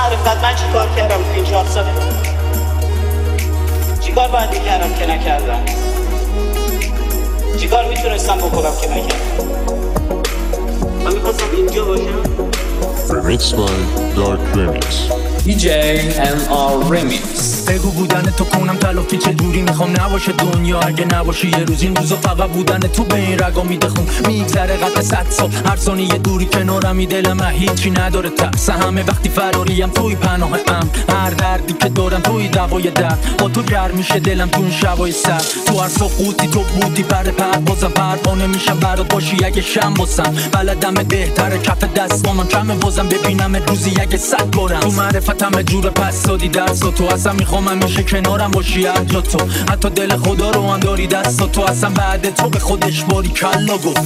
معرفت من چی کار کردم تو این 4 ساله؟ چی کار باید میکردم که نکردم؟ چی کار میتونستم بکنم که نکردم؟ من میخواستم اینجا باشم. Remix by Dark Remix. DJ MR Remix. بگو بودن تو کنم تلافی چه دوری میخوام نباشه دنیا اگه نباشی یه روز این روزا فقط بودن تو به این رگا میده خون میگذره قد 100 سال هر ثانیه دوری کنارمی دلم هیچی نداره ترس همه وقتی فراریم توی پناه هر دردی که دارم توی دوای درد با تو گرم میشه دلم تو این شبای سر تو هر سقوطی تو بودی پر بازم پروانه میشم برات باشی اگه شم باسم بلدم بهتره کف دست با من کمه بازم ببینم روزی اگه 100 بارم تو معرفت همه جور پس دادی درس و تو اصلا میخوام همیشه کنارم باشی هر جا تو حتی دل خدا رو هم داری دست تو اصلا بعد تو به خودش باری کلا گفت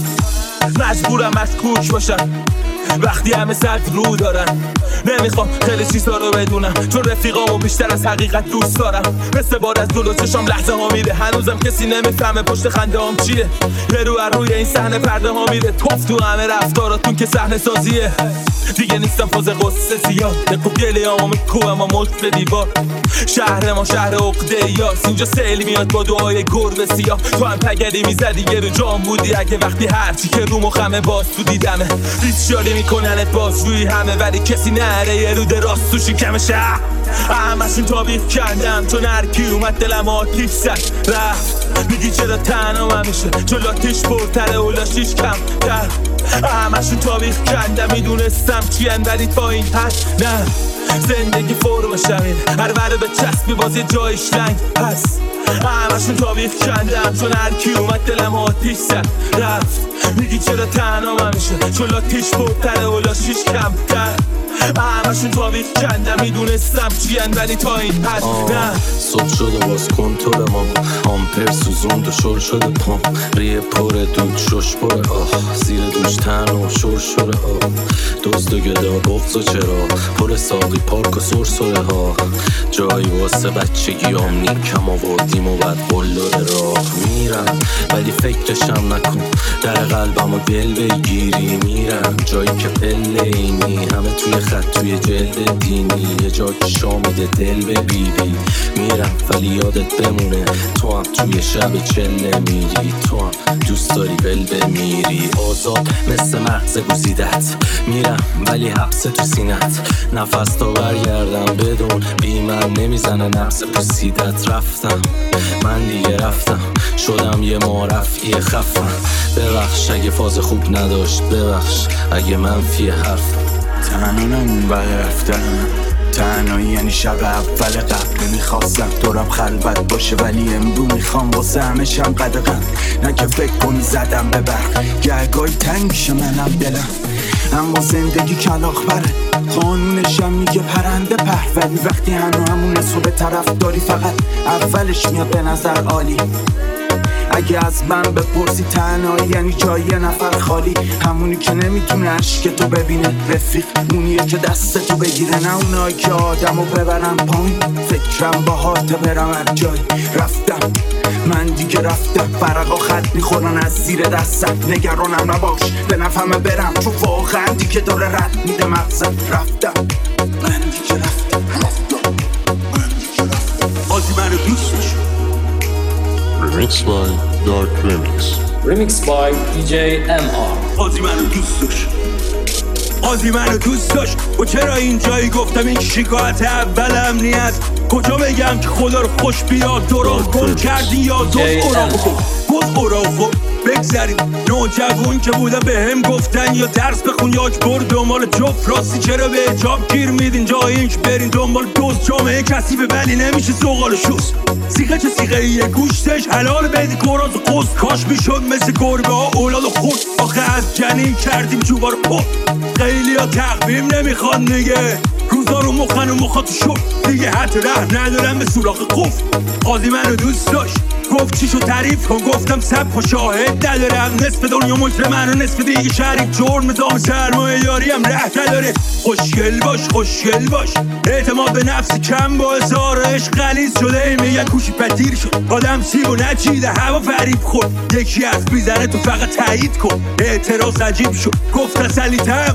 مجبورم از کوچ باشم وقتی همه صد رو دارن نمیخوام خیلی چیزا رو بدونم چون رفیقامو بیشتر از حقیقت دوست دارم مثل بار از دلو چشام لحظه ها میره هنوزم کسی نمیفهمه پشت خنده هام چیه یه رو روی این صحنه پرده ها میره توف تو همه رفتاراتون که صحنه سازیه دیگه نیستم فاز قصه زیاد دقو گلیامو میکوبم و ملک به دیوار شهر ما شهر عقده یاس اینجا سیل میاد با دعای گربه سیاه تو هم پگلی میزدی یه رو جام بودی اگه وقتی هرچی که رو مخمه باز تو دیدمه ریسشاری میکننت باز روی همه ولی کسی نره یه رو دراست تو شکم شهر همشون تابیخ کردم چون هرکی اومد دلم آتیش زد رفت میگی چرا تنها من میشه چون لاتیش پرتره و لاشیش کم تر همشون تابیخ کردم میدونستم چی ولی تا این حد نه زندگی فرم شمین هر وره به چسبی باز یه جایش لنگ پس همشون تابیخ کردم چون هرکی اومد دلم آتیش زد رفت میگی چرا تنها من میشه چون لاتیش پرتره و لاشیش کم تر همشون تابیخ کردم میدونستم چی ولی تا این حد نه صبح شده باز کنتور ما آمپر سوزوند و شل شده پام ریه پر دود شش پره زیر دوش تن و شور شره دزد و گدا بغض و چرا پر ساقی پارک و سرسره ها جایی واسه بچگیام نیکم آوردیم و بعد قلدر راه میرم ولی فکرشم نکن در قلبم و دل بگیری میرم جایی که پله اینی همه توی خط توی جلد دینی یه جا که شامیده دل ببیری میرم ولی یادت بمونه تو هم توی شب چله میری تو هم دوست داری بل بمیری آزاد مثل مغز گزیدت میرم ولی حبس تو سینت نفس تا برگردم بدون بی من نمیزنه نفس پوسیدت رفتم من دیگه رفتم شدم یه معرفی خفم ببخش اگه فاز خوب نداشت ببخش اگه منفی حرفم تنانم برفتم تنهایی یعنی شب اول قبل میخواستم دورم خلوت باشه ولی امرو میخوام واسه همشم قدقم نه که فکر کنی زدم به برق گرگای تنگ میشه منم دلم اما زندگی کلاغ بره قانونشم میگه پرنده پر ولی وقتی همونه صبح طرف داری فقط اولش میاد به نظر عالی اگه از من بپرسی تنهایی یعنی جای یه نفر خالی همونی که نمیتونه عشق تو ببینه رفیق اونیه که دست تو بگیره نه اونایی که آدمو ببرن پایین فکرم با هات برم هر جای رفتم من دیگه رفتم فرقا خط میخورن از زیر دستم نگرانم نباش به نفهمه برم چون واقعا دیگه داره رد میده مغزم رفتم من دیگه رفتم آزی منو دوست داشت Remix by Dark Remix. Remix by DJ MR. آزی منو دوست داشت آزی منو دوست داشت و چرا اینجایی گفتم این شکایت اول امنیت کجا بگم که خدا رو خوش بیاد دوران گم کردی یا دوست اورا بکن گفت اورا بکن بگذاریم نوجوون که بودم به هم گفتن یا درس بخون یا اجبر دنبال جفت راستی چرا به اجاب گیر میدین جایی اینک برین دنبال دوست جامعه کسیبه ولی نمیشه سوغال شوز سیغه چه سیغه یه گوشتش حلال بیدی کراز و قصد کاش میشد مثل گربه ها اولاد و خود آخه از جنین کردیم جوبار پا خیلی ها تقویم نمیخوان نگه روزا رو مخن و مخاطو شد دیگه حتی ره ندارم به سوراخ قفل قاضی منو دوست داشت گفت چیشو تعریف کن گفتم سبک و شاهد ندارم نصف دنیا مجرم منو نصف دیگه شریک جرم دام سرمایه یاریم ره نداره خوشگل باش اعتماد به نفس کم با اظهار عشق غلیظ شده میگن کوشی پتیر شد آدم سیب و نچیده هوا فریب خود یکی از بیزنه تو فقط تایید کن اعتراض عجیب شد گفت تسلیتم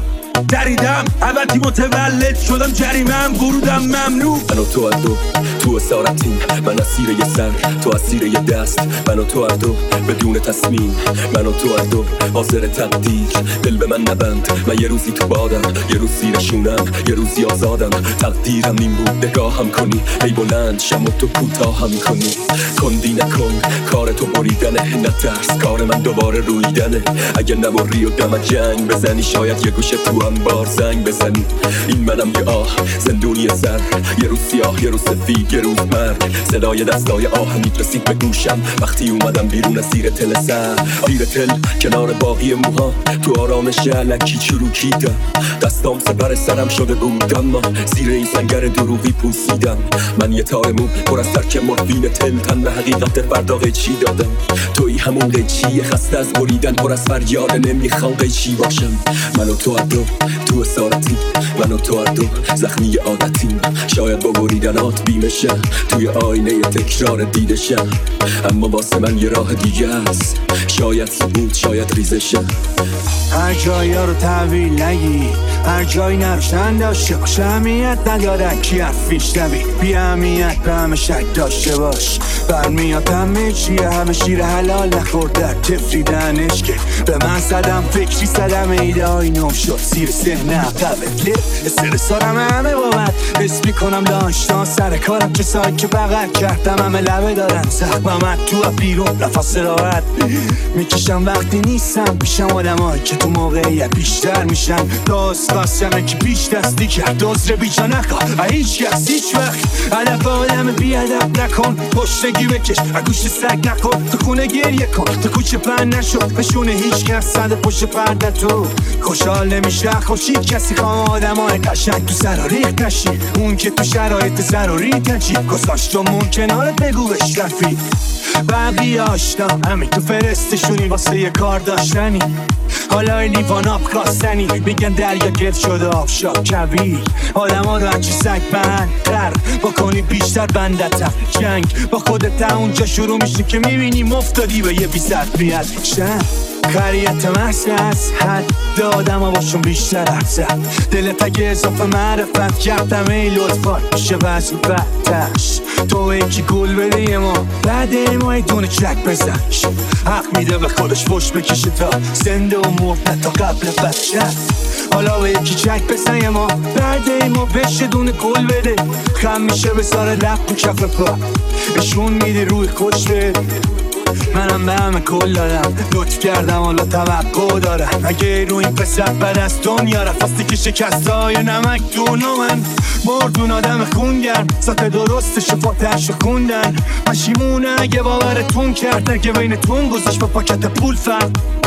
دریدم ابدی متولد شدم جریمم ورودم ممنوع. من و تو هر دو تو اسارتیم، من اسیر یه سر تو اسیر یه دست، من و تو هر دو بدون تصمیم، من و تو هر دو حاضر تقدیر. دل به من نبند، من یه روزی تو بادم، یه روز زیر شونم، یه روزی آزادم. تقدیرم این بود نگاهم کنی، ای بلند شم و تو کوتاهم کنی. کندی نکن کار تو بریدنه، نترس کار من دوباره رویدنه. اگه نبری و دم جنگ بزنی، شاید یه گوشه تو انبار زنگ بزنی. این منم یه آه زندونی سر، یه روز سیاه یه روز سفید یه روز مرگ. صدای دستای آهنیت رسید به گوشم وقتی اومدم بیرون از زیر تل سر. زیر تل کنار باقی موها تو آرامش علکی چروکیدم. دستام سپر سرم شده بود اما زیر این سنگر دروغی پوسیدم. من یه تار مو پر از ترک مورفین تل، تن به حقیقت فردا قیچی دادم. توی همون قیچی خسته از بریدن، پر از فریاد نمیخوام قیچی باشم. من و تو هر دو تو اسارتیم، من و تو هر دو زخمی عادتیم. شاید با بریدنات بیمشه توی آینه تکرار دیدشه، اما واسه من یه راه دیگه است. شاید سقوط شاید ریزشه. هر جایی ها رو تحویل نگی، هر جایی نروشتن داشته باش. اهمیت نداره کی حرفیش نبید، بی اهمیت به همه شک داشته باش. برمیاد همه چیه، همه شیر حلال نخورد در تفریدنش که به من زدم فکری زدم ایده های نم شد زیر سحنه عقبت. استرسارم همه بابت حس میکنم داشتان سر کارم کسایی که بغل کردم همه لبه دارن زخمم تو بیرون نفس راحت میکشم وقتی نیستم پیشم. آدمایی که تو موقعیت بیشتر میشن داستاسمه که بیش دستی کرد دزر بیجا نخواه هیچ کس هیچ وقت. علف آدم بیادب نکن، پشتگی بکش گوش سگ نکن. تو خونه گریه کن، تو کوچه پن نشد بشونه هیچ کس صد پشت پرده. تو خوشحال نمیشه خوشید کسی خواه آدم های قشنگ تو سر ریخت نشی. اون که تو شرایط ضروری تنچی گذاشتمون کنارت بگو بشرفی. بقیه آشنا همین تو فرستشونی واسه یه کار داشتنی. حالا لیوان آب کاستنی میگن دریا گرد شده آبشاب کویر. آدم ها رو هرچی سگ بندتر بکنی بیشتر بندتر. جنگ با خودت اونجا شروع میشه که میبینی مفتادی به یه بیزد بیاد شن. خریت محض از حد آدم ها باشون بیشتر افزد. دلت اگه اضافه معرفت کردم ای لطفات میشه وزن بدتش. تو یکی گل بده یه ما بعد ما ای دونه چک بزنش. حق میده به خودش فش بکشه تا زنده و مرد تا قبل بچه. حالا به یکی چک بزن یه ما بعد ما بشه دونه گل بده. خم میشه بساره لب و کف پا اشون میده روی خوش بده. منم به همه کل دارم لطف کردم حالا توقع دارم. اگه رو این پسر بد از دنیا رفاستی که شکسته های نمک دونو من مردون آدم خونگرم سطح درست شفاتش رو خوندن. مشیمونه اگه باورتون کرده که بینتون گذاشت با پاکت پول فرق.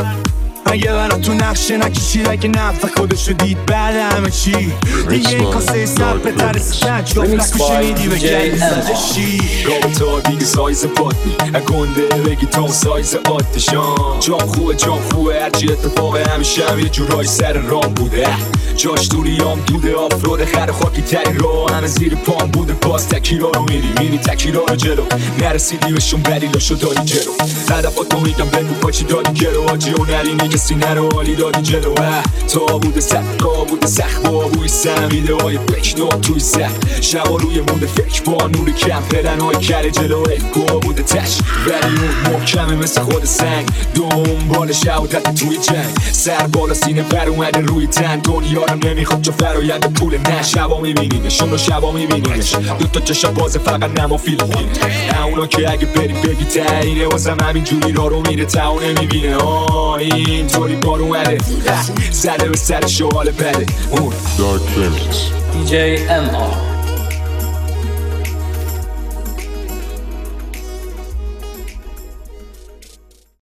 اگه برا تو نقشه نکشید اگه نفت خودشو دید بعد همه چی دیگه این کاسه سر به ترس شد جفت نکو شنیدی به گلی زدشی. رابطه دیگه سایز پاتنی گنده بگی تا سایز آتشان. جام خوبه هرچی اتفاقه همیشه هم یه جورای سر رام بوده. جاش دوریام دوده آفرود خر خاکی تری را همه زیر پام بوده. باز تکیرا رو میری تکیرا رو جلو نرسیدی بهشون دلیلاشو داری جلو. هدفاتو میگم بگو پاچی داری گلو آجی و نرینی کسی نرو حالی دادی جلو. تا بوده سخت با بوی سم ایده های بکنو توی سخت شبا روی موده فکر با نور کم پدن های کره جلو افکو بوده تش ولی اون محکمه مثل خود سنگ دنبال شهادت توی جنگ. سر بالا سینه پر اومده روی تن دنیا رو نمیخواد چو فراید پول نه. شبا میبینیمش اونو شبا میبینیمش دوتا چشم بازه فقط نما فیلمینه. اونا که اگه بری بگی تایینه واسم همینجوری رو میره تا اون نمیبینه. اینطوری بار اومده زده به سر شوال بده. Dark Remix. DJ MR